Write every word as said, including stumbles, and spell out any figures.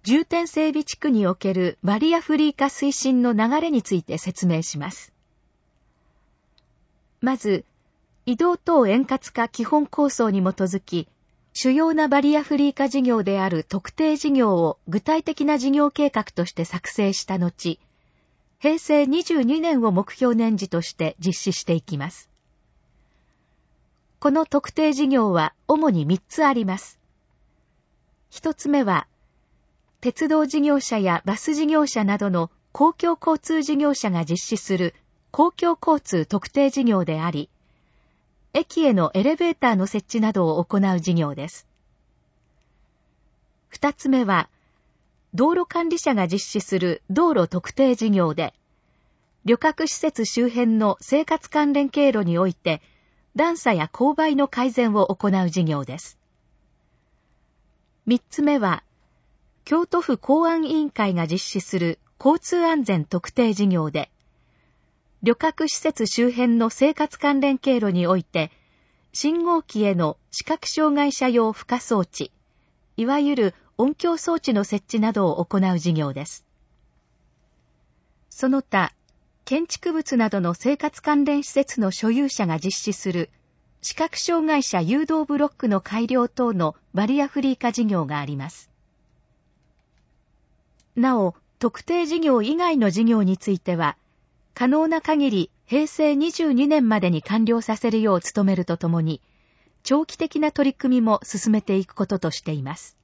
重点整備地区におけるバリアフリー化推進の流れについて説明します。まず、移動等円滑化基本構想に基づき、主要なバリアフリー化事業である特定事業を具体的な事業計画として作成した後、へいせいにじゅうにねんを目標年次として実施していきます。この特定事業は主にみっつあります。一つ目は、鉄道事業者やバス事業者などの公共交通事業者が実施する公共交通特定事業であり、駅へのエレベーターの設置などを行う事業です。二つ目は、道路管理者が実施する道路特定事業で、旅客施設周辺の生活関連経路において、段差や勾配の改善を行う事業です。三つ目は、京都府公安委員会が実施する交通安全特定事業で、旅客施設周辺の生活関連経路において、信号機への視覚障害者用付加装置、いわゆる音響装置の設置などを行う事業です。その他、建築物などの生活関連施設の所有者が実施する視覚障害者誘導ブロックの改良等のバリアフリー化事業があります。なお、特定事業以外の事業については、可能な限りへいせいにじゅうにねんまでに完了させるよう努めるとともに、長期的な取り組みも進めていくこととしています。